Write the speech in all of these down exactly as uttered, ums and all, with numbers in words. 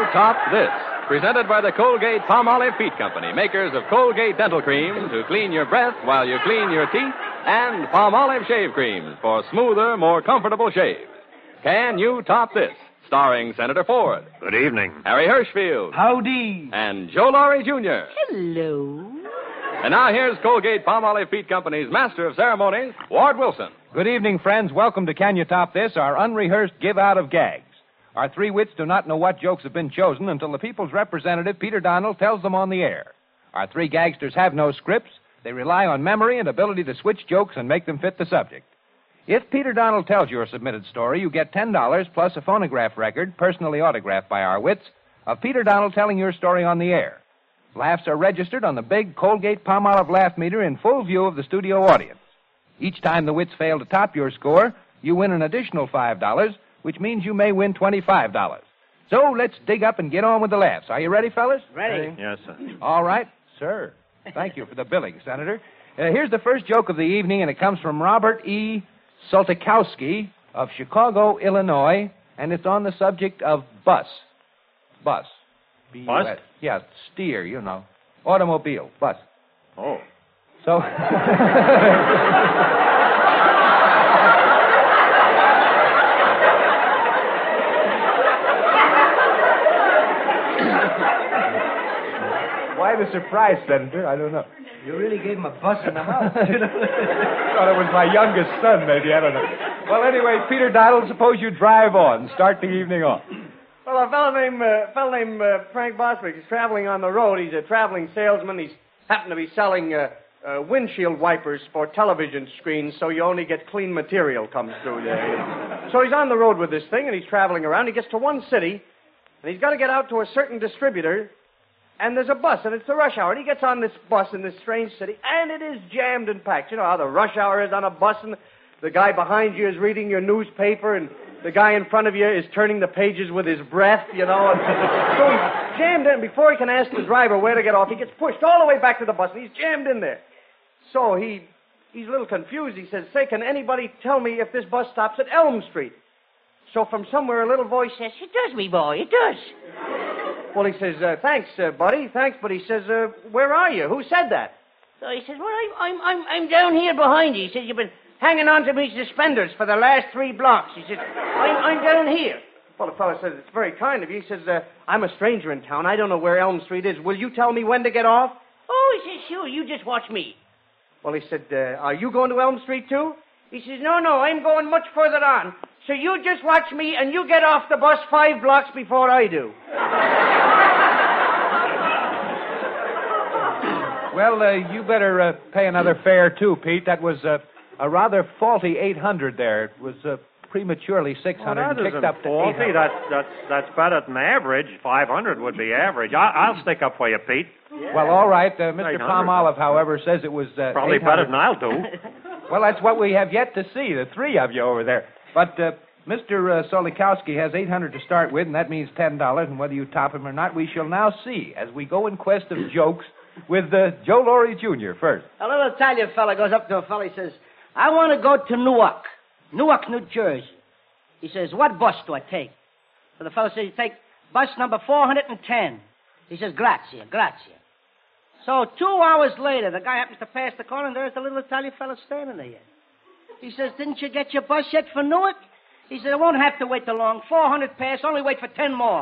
Top This? Presented by the Colgate Palmolive Feet Company, makers of Colgate Dental Creams to clean your breath while you clean your teeth, and Palmolive Shave Creams for smoother, more comfortable shaves. Can you top this? Starring Senator Ford. Good evening. Harry Hirschfield. Howdy. And Joe Laurie Junior Hello. And now here's Colgate Palmolive Feet Company's Master of Ceremonies, Ward Wilson. Good evening, friends. Welcome to Can You Top This, our unrehearsed give-out of gags. Our three wits do not know what jokes have been chosen until the people's representative, Peter Donald, tells them on the air. Our three gagsters have no scripts. They rely on memory and ability to switch jokes and make them fit the subject. If Peter Donald tells your submitted story, you get ten dollars plus a phonograph record, personally autographed by our wits, of Peter Donald telling your story on the air. Laughs are registered on the big Colgate Palmolive laugh meter in full view of the studio audience. Each time the wits fail to top your score, you win an additional five dollars, which means you may win twenty-five dollars. So let's dig up and get on with the laughs. Are you ready, fellas? Ready. Yes, sir. All right, sir. Thank you for the billing, Senator. Uh, here's the first joke of the evening, and it comes from Robert E. Soltikowski of Chicago, Illinois, and it's on the subject of bus. Bus. B U S. Bus? Yeah, steer, you know. Automobile, bus. Oh. So... Why the surprise, Senator? I don't know. You really gave him a bus in the house. Thought it was my youngest son, maybe. I don't know. Well, anyway, Peter Donald, suppose you drive on. Start the evening off. Well, a fellow named, uh, fellow named uh, Frank Boswick is traveling on the road. He's a traveling salesman. He's happened to be selling uh, uh, windshield wipers for television screens, so you only get clean material comes through there. You know. So he's on the road with this thing, and he's traveling around. He gets to one city, and he's got to get out to a certain distributor, and there's a bus, and it's the rush hour. And he gets on this bus in this strange city, and it is jammed and packed. You know how the rush hour is on a bus, and the guy behind you is reading your newspaper, and the guy in front of you is turning the pages with his breath, you know. And so he's jammed in. Before he can ask the driver where to get off, he gets pushed all the way back to the bus, and he's jammed in there. So he he's a little confused. He says, say, can anybody tell me if this bus stops at Elm Street? So from somewhere, a little voice says, It does, me boy, it does. well, he says, uh, thanks, uh, buddy, thanks, but he says, uh, where are you? Who said that? So he says, well, I'm, I'm, I'm, I'm down here behind you. He says, you've been hanging on to me suspenders for the last three blocks. He says, I'm, I'm down here. Well, the fellow says, it's very kind of you. He says, uh, I'm a stranger in town. I don't know where Elm Street is. Will you tell me when to get off? Oh, he says, sure, you just watch me. Well, he said, uh, are you going to Elm Street, too? He says, no, no, I'm going much further on. So you just watch me, and you get off the bus five blocks before I do. Well, uh, you better uh, pay another fare, too, Pete. That was uh, a rather faulty eight hundred there. It was uh, prematurely six hundred Well, and that kicked isn't up to faulty. eight hundred. That's, that's, that's better than average. five hundred would be average. I, I'll stick up for you, Pete. Well, all right. Uh, Mister eight hundred. Palmolive, however, says it was uh, Probably eight hundred. better than I'll do. Well, that's what we have yet to see, the three of you over there. But uh, Mister Uh, Solikowski has eight hundred to start with, and that means ten dollars, and whether you top him or not, we shall now see as we go in quest of jokes with uh, Joe Laurie Junior first. A little Italian fella goes up to a fella. He says, I want to go to Newark, Newark, New Jersey. He says, what bus do I take? So the fellow says, you take bus number four hundred ten. He says, grazie, grazie. So two hours later, the guy happens to pass the corner, and there's the little Italian fella standing there. He says, didn't you get your bus yet for Newark? He said, I won't have to wait too long. four hundred pass, only wait for ten more.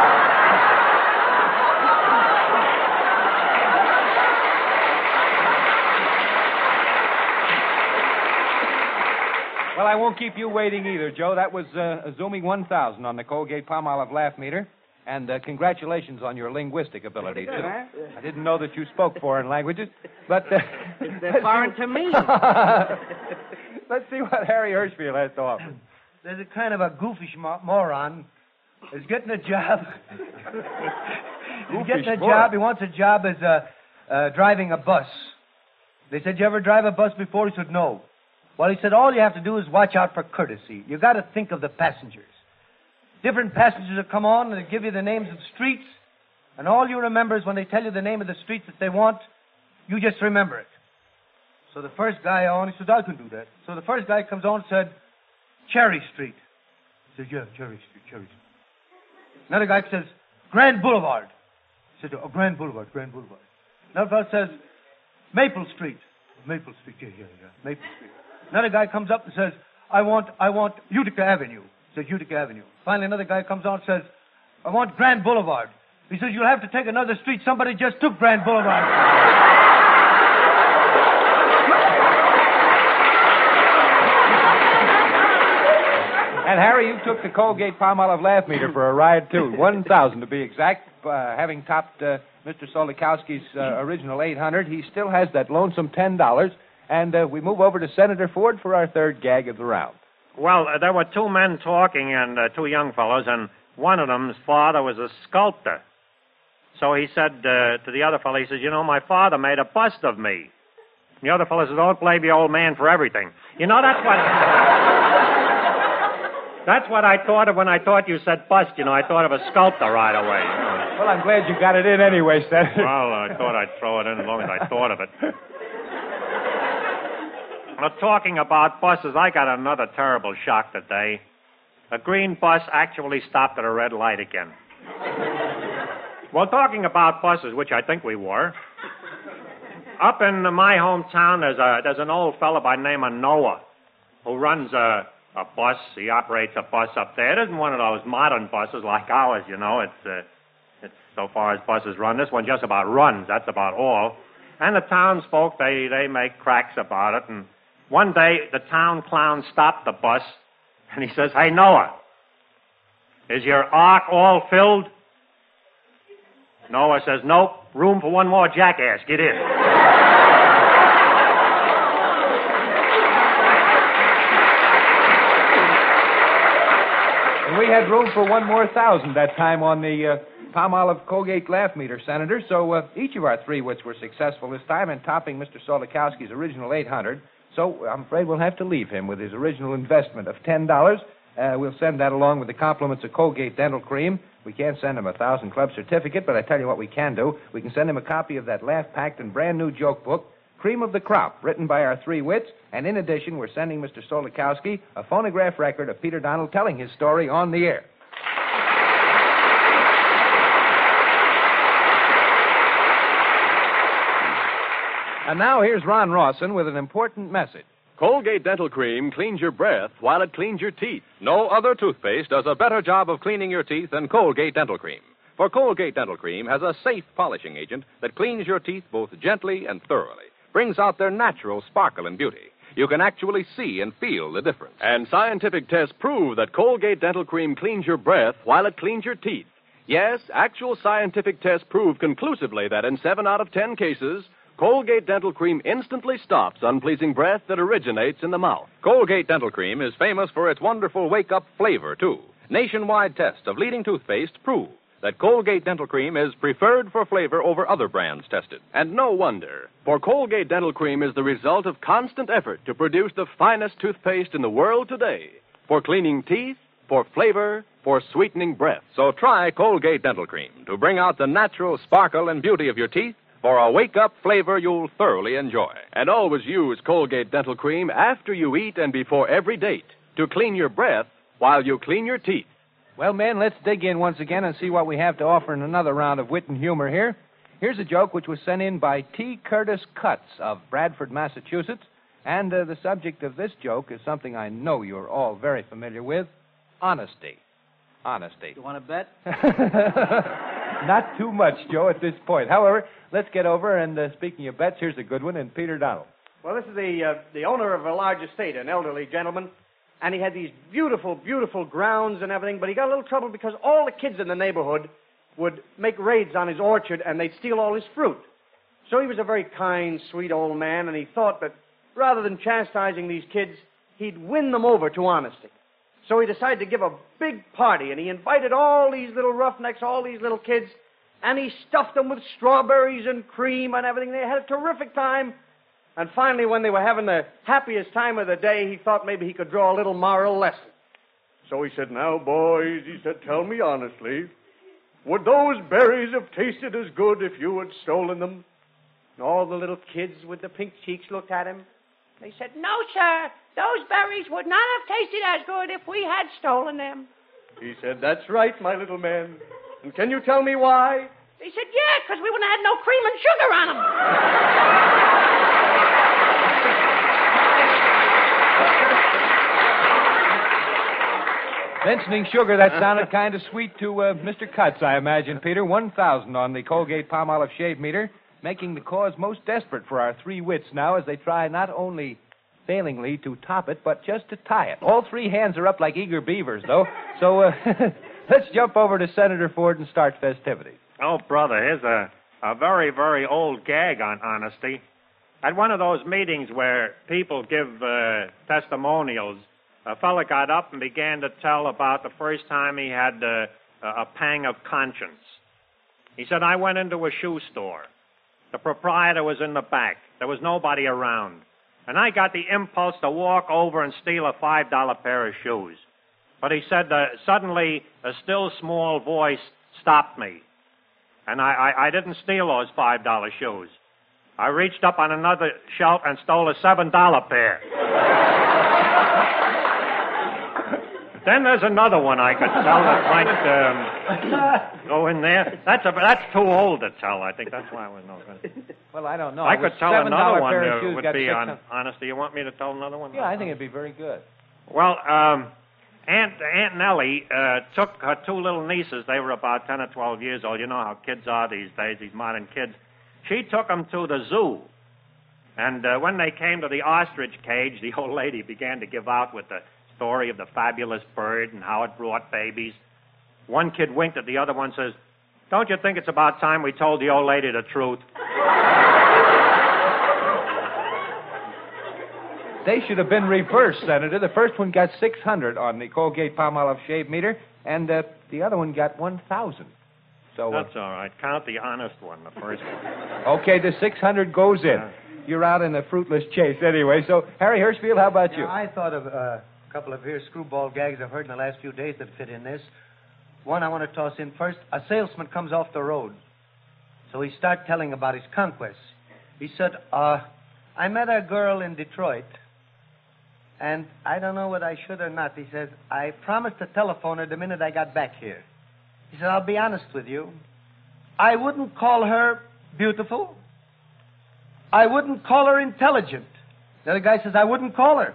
Well, I won't keep you waiting either, Joe. That was uh, a zooming one thousand on the Colgate Palmolive laugh meter. And uh, congratulations on your linguistic ability, too. Huh? I didn't know that you spoke foreign languages, but... Uh, They're foreign to me. Let's see what Harry Hirschfield has to offer. There's a kind of a goofish mo- moron. He's getting a job. He's getting a job. He wants a job as uh, uh, driving a bus. They said, you ever drive a bus before? He said, no. Well, he said, all you have to do is watch out for courtesy. You got to think of the passengers. Different passengers will come on and they'll give you the names of streets, and all you remember is when they tell you the name of the street that they want, you just remember it. So the first guy on, he says, I can do that. So the first guy comes on and said, Cherry Street. He says, yeah, Cherry Street, Cherry Street. Another guy says, Grand Boulevard. I said, oh, Grand Boulevard, Grand Boulevard. Another fellow says, Maple Street. Maple Street, yeah, yeah, yeah, Maple Street. Another guy comes up and says, I want, I want Utica Avenue. Says Utica Avenue. Finally, another guy comes on and says, I want Grand Boulevard. He says, you'll have to take another street. Somebody just took Grand Boulevard. And, Harry, you took the Colgate-Palmolive laugh meter for a ride, too. one thousand to be exact. Uh, having topped uh, Mister Solikowski's uh, original eight hundred, he still has that lonesome ten dollars. And uh, we move over to Senator Ford for our third gag of the round. Well, uh, there were two men talking, and uh, two young fellows, and one of them's father was a sculptor. So he said uh, to the other fellow, he says, you know, my father made a bust of me. And the other fellow says, don't blame the old man for everything. You know, that's what... that's what I thought of when I thought you said bust. You know, I thought of a sculptor right away. Well, I'm glad you got it in anyway, Senator. Well, I thought I'd throw it in as long as I thought of it. Well, talking about buses, I got another terrible shock today. A green bus actually stopped at a red light again. Well, talking about buses, which I think we were, up in my hometown, there's a there's an old fellow by the name of Noah who runs a, a bus. He operates a bus up there. It isn't one of those modern buses like ours, you know. It's, uh, it's so far as buses run. This one just about runs. That's about all. And the townsfolk, they, they make cracks about it. And one day, the town clown stopped the bus, and he says, hey, Noah, is your ark all filled? Noah says, nope, room for one more jackass. Get in. And we had room for one more thousand that time on the uh, Palmolive Colgate laugh meter, Senator. So uh, each of our three wits were successful this time in topping Mister Solikowski's original eight hundred. So I'm afraid we'll have to leave him with his original investment of ten dollars. Uh, we'll send that along with the compliments of Colgate Dental Cream. We can't send him a thousand club certificate, but I tell you what we can do. We can send him a copy of that laugh-packed and brand-new joke book, Cream of the Crop, written by our three wits. And in addition, we're sending Mister Solikowski a phonograph record of Peter Donald telling his story on the air. And now here's Ron Rawson with an important message. Colgate Dental Cream cleans your breath while it cleans your teeth. No other toothpaste does a better job of cleaning your teeth than Colgate Dental Cream. For Colgate Dental Cream has a safe polishing agent that cleans your teeth both gently and thoroughly, brings out their natural sparkle and beauty. You can actually see and feel the difference. And scientific tests prove that Colgate Dental Cream cleans your breath while it cleans your teeth. Yes, actual scientific tests prove conclusively that in seven out of ten cases, Colgate Dental Cream instantly stops unpleasing breath that originates in the mouth. Colgate Dental Cream is famous for its wonderful wake-up flavor, too. Nationwide tests of leading toothpaste prove that Colgate Dental Cream is preferred for flavor over other brands tested. And no wonder, for Colgate Dental Cream is the result of constant effort to produce the finest toothpaste in the world today. For cleaning teeth, for flavor, for sweetening breath. So try Colgate Dental Cream to bring out the natural sparkle and beauty of your teeth for a wake-up flavor you'll thoroughly enjoy. And always use Colgate Dental Cream after you eat and before every date to clean your breath while you clean your teeth. Well, men, let's dig in once again and see what we have to offer in another round of wit and humor here. Here's a joke which was sent in by T. Curtis Cutts of Bradford, Massachusetts. And uh, the subject of this joke is something I know you're all very familiar with, honesty. Honesty. You want to bet? Not too much, Joe, at this point. However, let's get over, and uh, speaking of bets, here's a good one in Peter Donald. Well, this is the uh, the owner of a large estate, an elderly gentleman, and he had these beautiful, beautiful grounds and everything, but he got a little trouble because all the kids in the neighborhood would make raids on his orchard, and they'd steal all his fruit. So he was a very kind, sweet old man, and he thought that rather than chastising these kids, he'd win them over to honesty. So he decided to give a big party, and he invited all these little roughnecks, all these little kids, and he stuffed them with strawberries and cream and everything. They had a terrific time. And finally, when they were having the happiest time of the day, he thought maybe he could draw a little moral lesson. So he said, now, boys, he said, tell me honestly, would those berries have tasted as good if you had stolen them? And all the little kids with the pink cheeks looked at him. They said, no, sir, those berries would not have tasted as good if we had stolen them. He said, that's right, my little man. And can you tell me why? He said, yeah, because we wouldn't have had no cream and sugar on them. Mentioning sugar, that sounded kind of sweet to uh, Mister Cutts, I imagine, Peter. one thousand on the Colgate Palmolive shave meter, making the cause most desperate for our three wits now as they try not only failingly to top it, but just to tie it. All three hands are up like eager beavers, though. So uh, let's jump over to Senator Ford and start festivities. Oh, brother, here's a, a very, very old gag on honesty. At one of those meetings where people give uh, testimonials, a fella got up and began to tell about the first time he had uh, a pang of conscience. He said, I went into a shoe store. The proprietor was in the back. There was nobody around. And I got the impulse to walk over and steal a five dollar pair of shoes. But he said, uh, suddenly a still small voice stopped me. And I, I, I didn't steal those five dollar shoes. I reached up on another shelf and stole a seven dollar pair. Then there's another one I could tell that might um, go in there. That's a, that's too old to tell. I think that's why I was no good. Well, I don't know. I could tell another one pair of uh, shoes would got be six on hundred. honesty. You want me to tell another one? Yeah, I think it'd be very good. Well, um, Aunt Aunt Nellie uh, took her two little nieces. They were about ten or twelve years old. You know how kids are these days, these modern kids. She took them to the zoo. And uh, when they came to the ostrich cage, the old lady began to give out with the story of the fabulous bird and how it brought babies. One kid winked at the other one and says, don't you think it's about time we told the old lady the truth? They should have been reversed, Senator. The first one got six hundred on the Colgate Palmolive shave meter, and uh, the other one got one thousand. So uh, That's all right. Count the honest one, the first one. Okay, the six hundred goes in. Yeah. You're out in a fruitless chase anyway. So, Harry Hirschfield, how about you? Now, I thought of uh, a couple of here screwball gags I've heard in the last few days that fit in this. One I want to toss in first. A salesman comes off the road. So he starts telling about his conquests. He said, uh, I met a girl in Detroit, and I don't know whether I should or not. He says, I promised to telephone her the minute I got back here. He said, I'll be honest with you. I wouldn't call her beautiful. I wouldn't call her intelligent. The other guy says, I wouldn't call her.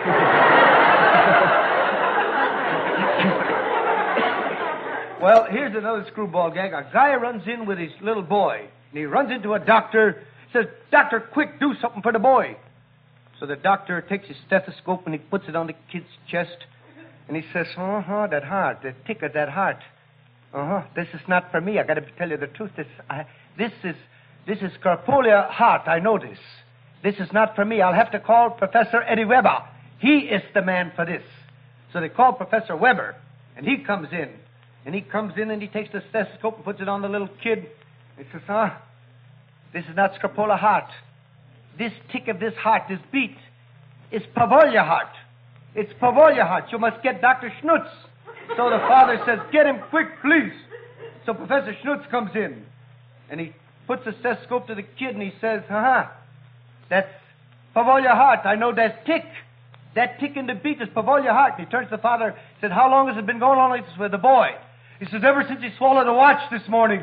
Well, here's another screwball gag. A guy runs in with his little boy, and he runs into a doctor, says, Doctor, quick, do something for the boy. So the doctor takes his stethoscope and he puts it on the kid's chest, and he says, uh-huh, that heart, the tick of that heart. Uh-huh, this is not for me. I got to tell you the truth. This, I, this is, this is Scarpolia heart. I know this. This is not for me. I'll have to call Professor Eddie Weber. He is the man for this. So they call Professor Weber, and he comes in. And he comes in and he takes the stethoscope and puts it on the little kid. He says, huh? This is not Scarpola heart. This tick of this heart, this beat, is Pavolia heart. It's Pavolia heart. You must get Doctor Schnutz. So the father says, get him quick, please. So Professor Schnutz comes in. And he puts the stethoscope to the kid and he says, uh-huh, that's Pavolia heart. I know that tick. That tick in the beat is Pavolia heart. And he turns to the father and said, how long has it been going on like this with the boy? He says, ever since he swallowed a watch this morning.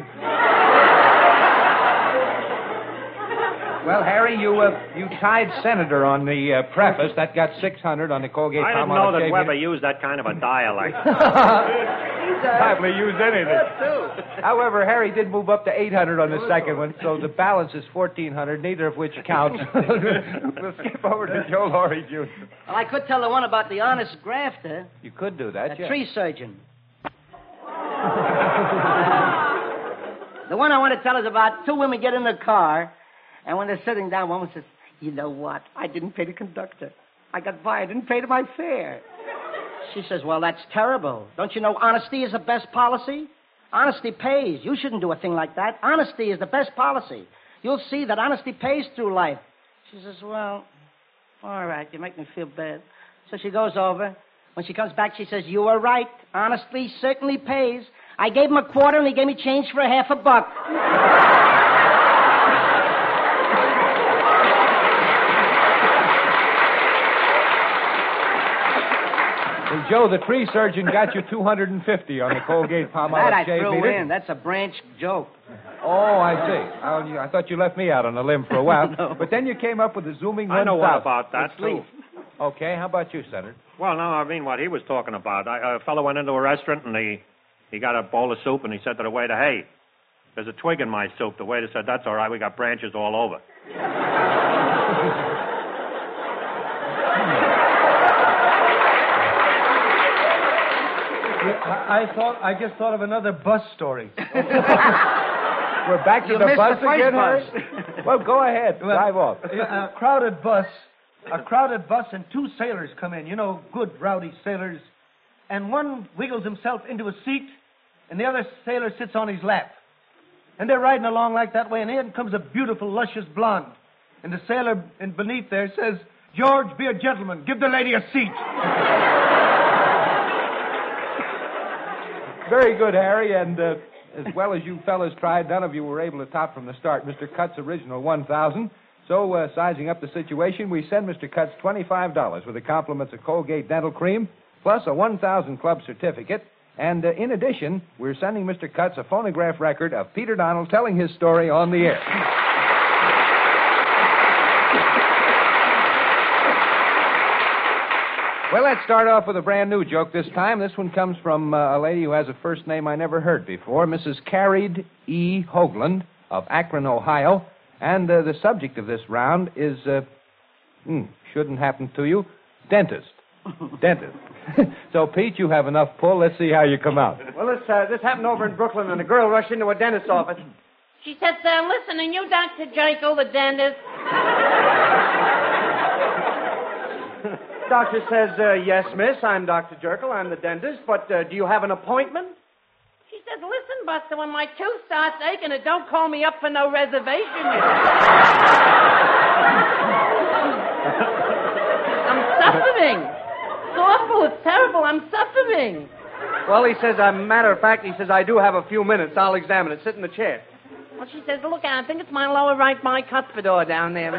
Well, Harry, you uh, you tied Senator on the uh, preface. That got six hundred on the Colgate I didn't Palmolive know that shave Weber meter. used that kind of a dialect. Hardly used anything. However, Harry did move up to eight hundred on the second one, so the balance is fourteen hundred, neither of which counts. We'll skip over to Joe Laurie, Junior Well, I could tell the one about the honest grafter, You could do that, a yeah. tree surgeon. The one I want to tell is about two women get in the car, and when they're sitting down, one says, you know what? I didn't pay the conductor. I got by. I didn't pay my fare. She says, well, that's terrible. Don't you know honesty is the best policy? Honesty pays. You shouldn't do a thing like that. Honesty is the best policy. You'll see that honesty pays through life. She says, well, all right, you make me feel bad. So she goes over. When she comes back, she says, you were right. Honesty certainly pays. I gave him a quarter, and he gave me change for a half a buck. Well, Joe, the tree surgeon got you two hundred fifty on the Colgate Palmolive That I shave threw meter. in. That's a branch joke. Oh, I see. Oh, you- I thought you left me out on a limb for a while. No. But then you came up with a zooming I know one what thousand. about that, Let's too. leave. Okay, how about you, Senator? Well, no, I mean what he was talking about. I, a fellow went into a restaurant and he, he got a bowl of soup and he said to the waiter, hey, there's a twig in my soup. The waiter said, that's all right. We got branches all over. I, I thought, I just thought of another bus story. We're back to You the missed bus the first again, bus. Harry? Well, go ahead. Well, Drive off. A crowded bus, a crowded bus, and two sailors come in. You know, good rowdy sailors. And one wiggles himself into a seat, and the other sailor sits on his lap. And they're riding along like that way, and in comes a beautiful, luscious blonde. And the sailor in beneath there says, George, be a gentleman. Give the lady a seat. Very good, Harry, and uh, as well as you fellas tried, none of you were able to top from the start Mister Cutts' original one thousand. So, uh, sizing up the situation, we send Mister Cutts twenty-five dollars with the compliments of Colgate Dental Cream, plus a one thousand Club certificate. And uh, in addition, we're sending Mister Cutts a phonograph record of Peter Donald telling his story on the air. Well, let's start off with a brand new joke this time. This one comes from uh, a lady who has a first name I never heard before, Missus Carried E. Hoagland of Akron, Ohio. And uh, the subject of this round is, uh, hmm, shouldn't happen to you, dentist. Dentist. So, Pete, you have enough pull. Let's see how you come out. Well, this uh, this happened over in Brooklyn, and a girl rushed into a dentist's office. She says, uh, listen, are you Doctor Jekyll, the dentist? Doctor says, uh, yes, miss, I'm Doctor Jekyll, I'm the dentist, but uh, do you have an appointment? She says, listen, Buster, when my tooth starts aching, it don't call me up for no reservation. I'm suffering. It's awful. It's terrible. I'm suffering. Well, he says, as a matter of fact, he says, I do have a few minutes. I'll examine it. Sit in the chair. Well, she says, look, I think it's my lower right bicuspidor down there.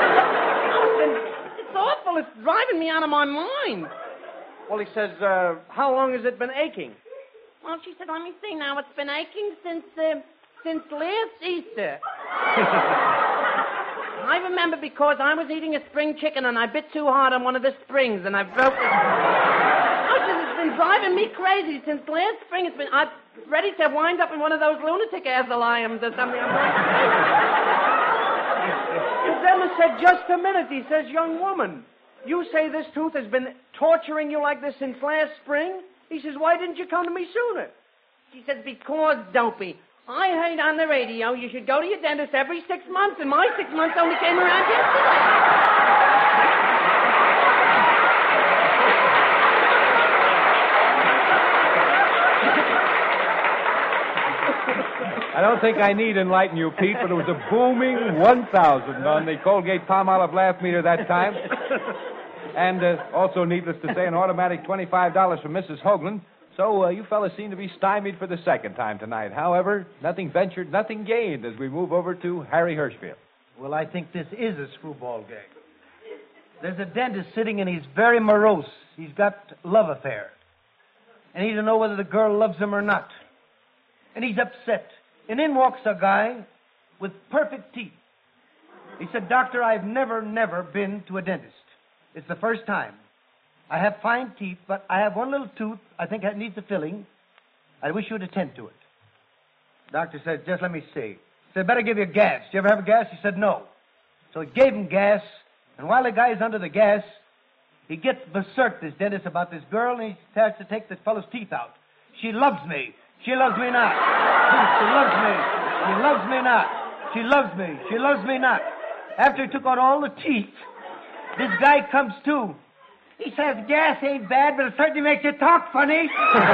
It's awful. It's driving me out of my mind. Well, he says, uh, how long has it been aching? Well, she said, let me see now. It's been aching since, uh, since last Easter. I remember because I was eating a spring chicken and I bit too hard on one of the springs and I broke it. Oh, she says, it's been driving me crazy since last spring. It's been, I'm ready to wind up in one of those lunatic asylums or something. I'm The dentist said, just a minute. He says, young woman, you say this tooth has been torturing you like this since last spring? He says, why didn't you come to me sooner? She says, because, Dopey, I heard on the radio you should go to your dentist every six months, and my six months only came around yesterday. I don't think I need enlighten you, Pete, but it was a booming one thousand on the Colgate Palmolive laugh meter that time. And uh, also, needless to say, an automatic twenty-five dollars from Missus Hoagland. So uh, you fellas seem to be stymied for the second time tonight. However, nothing ventured, nothing gained as we move over to Harry Hirschfield. Well, I think this is a screwball game. There's a dentist sitting and he's very morose. He's got love affair. And he doesn't know whether the girl loves him or not. And he's upset. And in walks a guy with perfect teeth. He said, Doctor, I've never, never been to a dentist. It's the first time. I have fine teeth, but I have one little tooth I think it needs a filling. I wish you would attend to it. Doctor said, just let me see. He said, better give you gas. Do you ever have a gas? He said, no. So he gave him gas, and while the guy's under the gas, he gets berserk, this dentist, about this girl, and he starts to take this fellow's teeth out. She loves me. She loves me not. She loves me. She loves me not. She loves me. She loves me not. After he took out all the teeth, this guy comes to. He says, gas ain't bad, but it certainly makes you talk funny.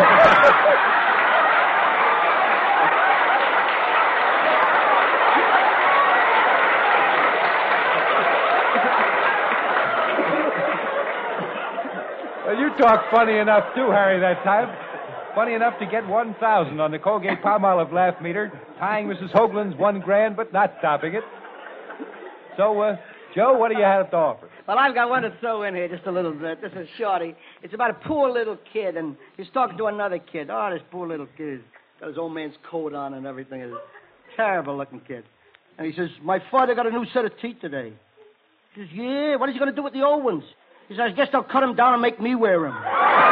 Well, you talked funny enough, too, Harry, that time. Funny enough to get one thousand on the Colgate Palmolive laugh meter, tying Missus Hoagland's one grand, but not topping it. So, uh, Joe, what do you have to offer? Well, I've got one to throw in here, just a little bit. This is Shorty. It's about a poor little kid, and he's talking to another kid. Oh, this poor little kid. Got his old man's coat on and everything. He's a terrible-looking kid. And he says, my father got a new set of teeth today. He says, yeah, what is he going to do with the old ones? He says, I guess they'll cut them down and make me wear them.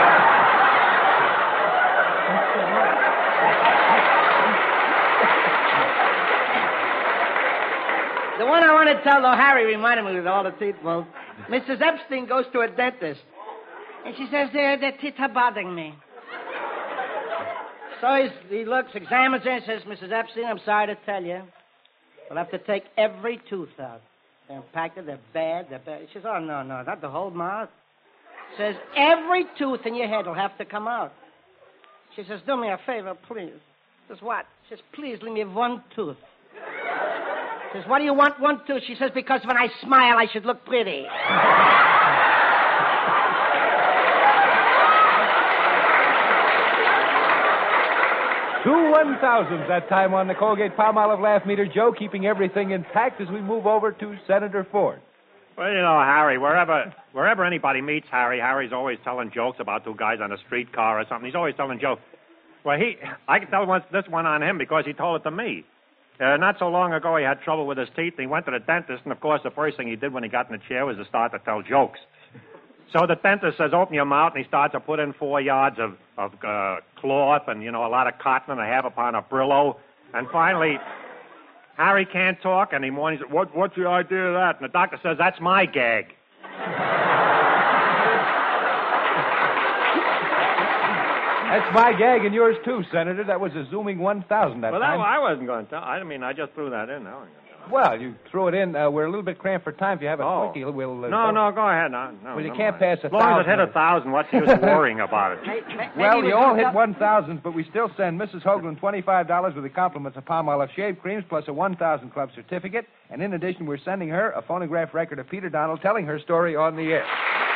The one I want to tell, though, Harry reminded me with all the teeth pulled. Missus Epstein goes to a dentist, and she says, their, their teeth are bothering me. So he's, he looks, examines her, and says, Missus Epstein, I'm sorry to tell you, we'll have to take every tooth out. They're impacted, they're bad, they're bad. She says, oh, no, no, not the whole mouth. Says, every tooth in your head will have to come out. She says, do me a favor, please. Says, what? She says, please leave me one tooth. Says, what do you want one tooth? She says, because when I smile, I should look pretty. Two one thousands that time on the Colgate Palmolive Laugh Meter, Joe, keeping everything intact as we move over to Senator Ford. Well, you know, Harry, wherever wherever anybody meets Harry, Harry's always telling jokes about two guys on a streetcar or something. He's always telling jokes. Well, he, I can tell one, this one on him because he told it to me. Uh, not so long ago, he had trouble with his teeth, and he went to the dentist, and, of course, the first thing he did when he got in the chair was to start to tell jokes. So the dentist says, open your mouth, and he starts to put in four yards of, of uh, cloth and, you know, a lot of cotton and a half upon a Brillo. And finally, Harry can't talk anymore, and he says, what, what's the idea of that? And the doctor says, that's my gag. That's my gag and yours, too, Senator. That was a zooming one thousand that well, time. Well, I wasn't going to tell. I mean, I just threw that in. No, well, you threw it in. Uh, we're a little bit cramped for time. If you have a oh. quickie, we'll... Uh, no, no, go ahead. No, no, well, you no can't mind. pass a thousand. As long thousand. as it hit a thousand, what's the use of worrying about it? Maybe, maybe well, you all hit up... one thousand, but we still send Missus Hoagland twenty-five dollars with the compliments of Palmolive Shave Creams plus a one thousand Club certificate. And in addition, we're sending her a phonograph record of Peter Donald telling her story on the air.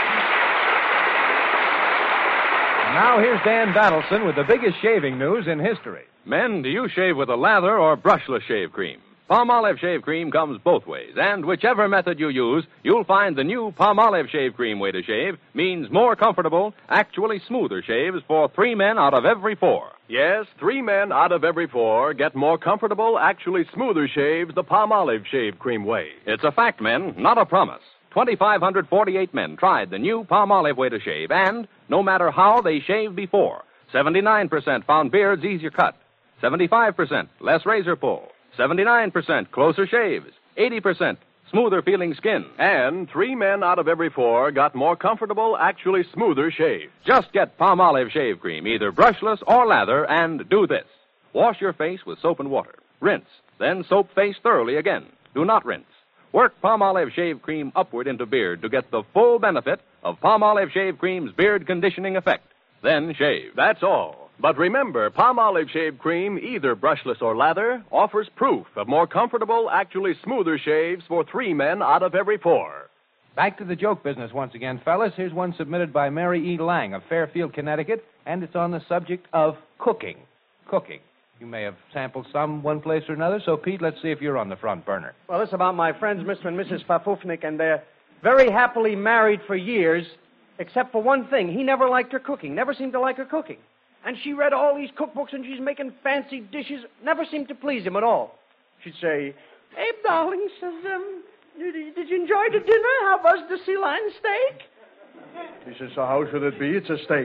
Now here's Dan Donaldson with the biggest shaving news in history. Men, do you shave with a lather or brushless shave cream? Palmolive Shave Cream comes both ways, and whichever method you use, you'll find the new Palmolive Shave Cream way to shave means more comfortable, actually smoother shaves for three men out of every four. Yes, three men out of every four get more comfortable, actually smoother shaves the Palmolive Shave Cream way. It's a fact, men, not a promise. two thousand five hundred forty-eight men tried the new Palmolive way to shave, and no matter how they shaved before, seventy-nine percent found beards easier cut, seventy-five percent less razor pull, seventy-nine percent closer shaves, eighty percent smoother feeling skin. And three men out of every four got more comfortable, actually smoother shaves. Just get Palmolive Shave Cream, either brushless or lather, and do this. Wash your face with soap and water. Rinse, then soap face thoroughly again. Do not rinse. Work Palmolive Shave Cream upward into beard to get the full benefit of Palmolive Shave Cream's beard conditioning effect. Then shave. That's all. But remember, Palmolive Shave Cream, either brushless or lather, offers proof of more comfortable, actually smoother shaves for three men out of every four. Back to the joke business once again, fellas. Here's one submitted by Mary E. Lang of Fairfield, Connecticut, and it's on the subject of cooking. Cooking. You may have sampled some one place or another, so, Pete, let's see if you're on the front burner. Well, this is about my friends, Mister and Missus Fafufnik, and they're very happily married for years, except for one thing. He never liked her cooking, never seemed to like her cooking. And she read all these cookbooks, and she's making fancy dishes, never seemed to please him at all. She'd say, Abe, darling, says, um, did, did you enjoy the dinner? How was the sea lion steak? He says, so how should it be? It's a steak.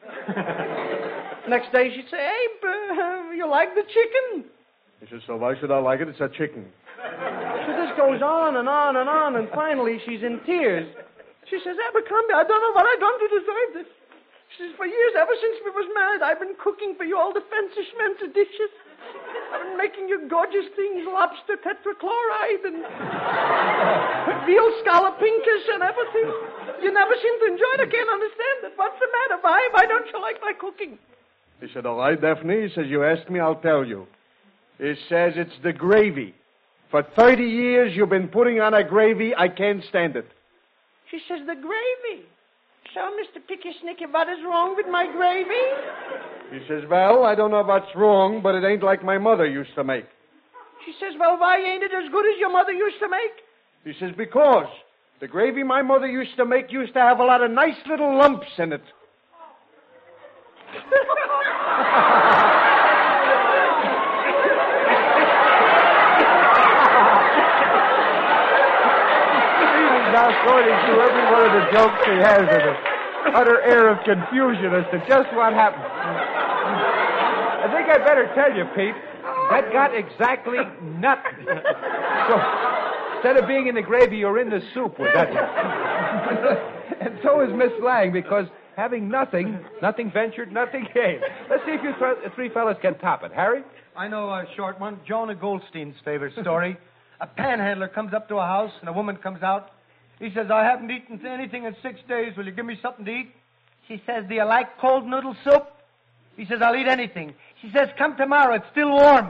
Next day she'd say, Abe, uh, you like the chicken? He says, so why should I like it? It's a chicken. So this goes on and on and on, and finally she's in tears. She says, Abercrombie, I don't know what I've done to deserve this. She says, for years, ever since we was married, I've been cooking for you all the fancy schmancy dishes. I've been making you gorgeous things, lobster tetrachloride and veal scallopinkus and everything. You never seem to enjoy it. I can't understand it. What's the matter? Why? Why don't you like my cooking? He said, all right, Daphne. He says, you asked me, I'll tell you. He says, it's the gravy. For thirty years, you've been putting on a gravy. I can't stand it. She says, the gravy. So, Mister Picky-Snicky, what is wrong with my gravy? He says, well, I don't know what's wrong, but it ain't like my mother used to make. She says, well, why ain't it as good as your mother used to make? He says, because The gravy my mother used to make used to have a lot of nice little lumps in it. Now sorting through every one of the jokes he has in an utter air of confusion as to just what happened. I think I'd better tell you, Pete. That got exactly nothing. So, instead of being in the gravy, you're in the soup with that. And so is Miss Lang, because having nothing, nothing ventured, nothing gained. Let's see if you th- three fellas can top it. Harry? I know a short one. Jonah Goldstein's favorite story. A panhandler comes up to a house, and a woman comes out. He says, I haven't eaten anything in six days. Will you give me something to eat? She says, do you like cold noodle soup? He says, I'll eat anything. She says, come tomorrow. It's still warm.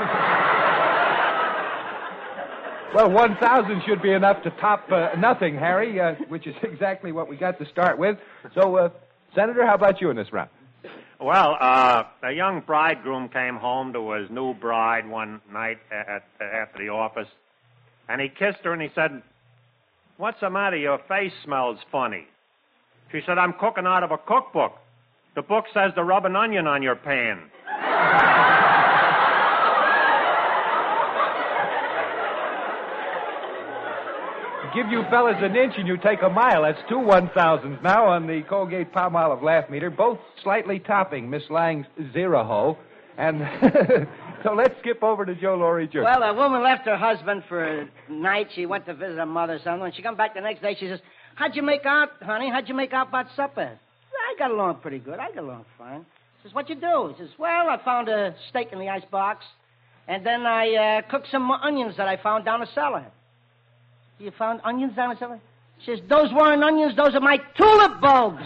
Well, one thousand should be enough to top uh, nothing, Harry, uh, which is exactly what we got to start with. So, uh, Senator, how about you in this round? Well, uh, a young bridegroom came home to his new bride one night at, at, after the office, and he kissed her and he said, what's the matter? Your face smells funny. She said, I'm cooking out of a cookbook. The book says to rub an onion on your pan. Give you fellas an inch and you take a mile. That's two one thousands now on the Colgate Palmolive laugh meter, both slightly topping Miss Lang's zero hole. And so let's skip over to Joe Laurie Junior Well, a woman left her husband for a night. She went to visit her mother or something. When she come back the next day, she says, how'd you make out, honey? How'd you make out about supper? I got along pretty good. I got along fine. She says, what'd you do? He says, well, I found a steak in the icebox, and then I uh, cooked some onions that I found down the cellar. You found onions down the cellar? She says, those weren't onions. Those are my tulip bulbs.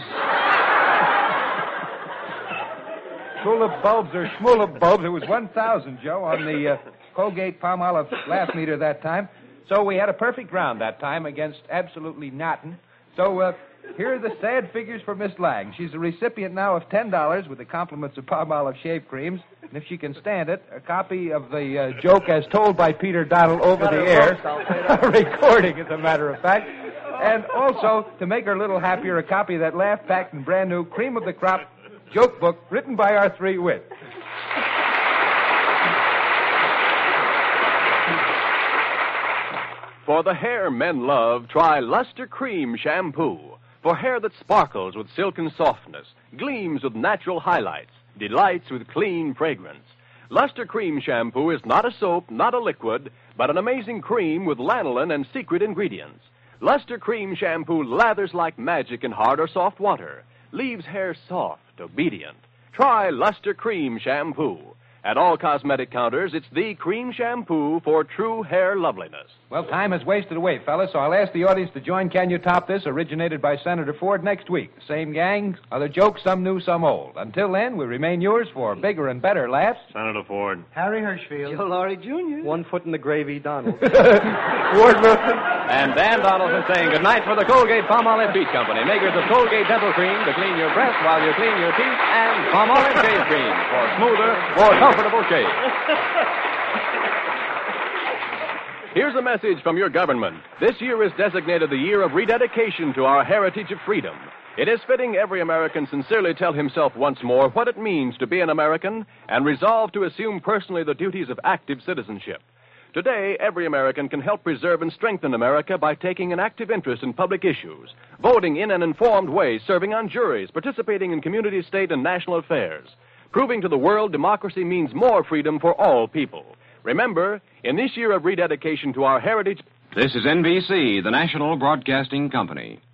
Tulip bulbs or schmulip bulbs. It was one thousand, Joe, on the uh, Colgate Palmolive laugh meter that time. So we had a perfect round that time against absolutely nothing. So uh, here are the sad figures for Miss Lang. She's a recipient now of ten dollars with the compliments of Palmolive shave creams. And if she can stand it, a copy of the uh, joke as told by Peter Donald over the air. A recording, as a matter of fact. And also, to make her a little happier, a copy of that laugh-packed and brand-new Cream of the Crop joke book written by our three wits. For the hair men love, try Luster Cream Shampoo. For hair that sparkles with silken softness, gleams with natural highlights, delights with clean fragrance. Luster Cream Shampoo is not a soap, not a liquid, but an amazing cream with lanolin and secret ingredients. Luster Cream Shampoo lathers like magic in hard or soft water, leaves hair soft, obedient. Try Luster Cream Shampoo. At all cosmetic counters, it's the cream shampoo for true hair loveliness. Well, time has wasted away, fellas, so I'll ask the audience to join Can You Top This, originated by Senator Ford, next week. Same gang, other jokes, some new, some old. Until then, we remain yours for bigger and better laughs. Senator Ford. Harry Hirschfield. Joe Laurie Junior One foot in the gravy, Donald. Ward Wilson. And Dan Donaldson saying goodnight for the Colgate Palmolive Beach Company, makers of Colgate Dental Cream to clean your breath while you clean your teeth, and Palmolive Shave Cream for smoother, more comfortable shave. Here's a message from your government. This year is designated the year of rededication to our heritage of freedom. It is fitting every American sincerely tell himself once more what it means to be an American and resolve to assume personally the duties of active citizenship. Today, every American can help preserve and strengthen America by taking an active interest in public issues, voting in an informed way, serving on juries, participating in community, state, and national affairs, proving to the world democracy means more freedom for all people. Remember, in this year of rededication to our heritage... This is N B C, the National Broadcasting Company.